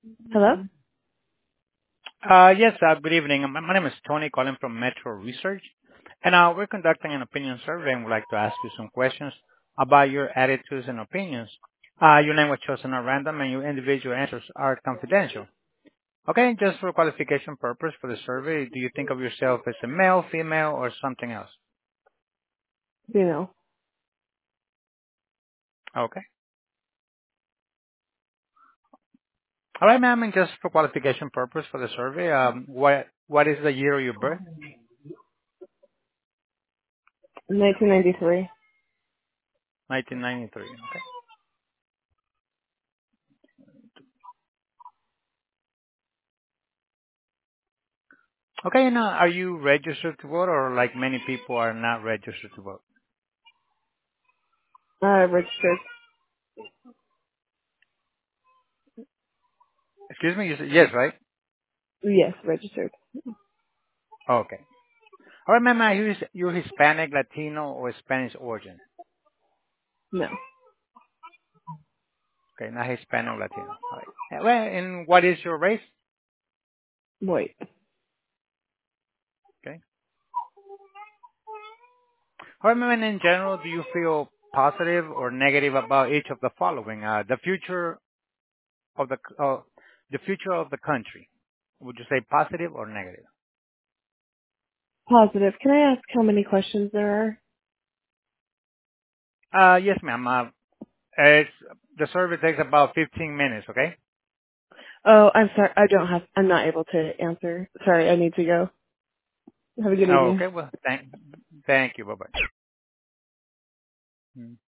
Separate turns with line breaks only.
Hello?
Yes, good evening. My name is Tony, calling from Metro Research, and we're conducting an opinion survey and would like to ask you some questions about your attitudes and opinions. Your name was chosen at random, and your individual answers are confidential. Okay, just for qualification purpose for the survey, do you think of yourself as a male, female, or something else?
Female.
Okay. All right, ma'am, and just for qualification purpose for the survey, what is the year of your birth?
1993.
1993. Okay. Okay, and are you registered to vote, or like many people are not registered to vote?
Registered.
Excuse me, you said yes, right?
Yes, registered.
Okay. All right, ma'am, you're Hispanic, Latino, or Spanish origin?
No.
Okay, not Hispanic or Latino. All right. Well, and what is your race?
Wait.
Okay. All right, ma'am, and in general, do you feel positive or negative about each of the following? Of the the future of the country. Would you say positive or negative?
Positive. Can I ask how many questions there
Yes, ma'am. It's, the survey takes about 15 minutes. Okay.
are? Oh, I'm sorry. I'm not able to answer. Sorry, I need to go. Have a good
Oh,
evening.
okay. Well, thank you. Bye bye.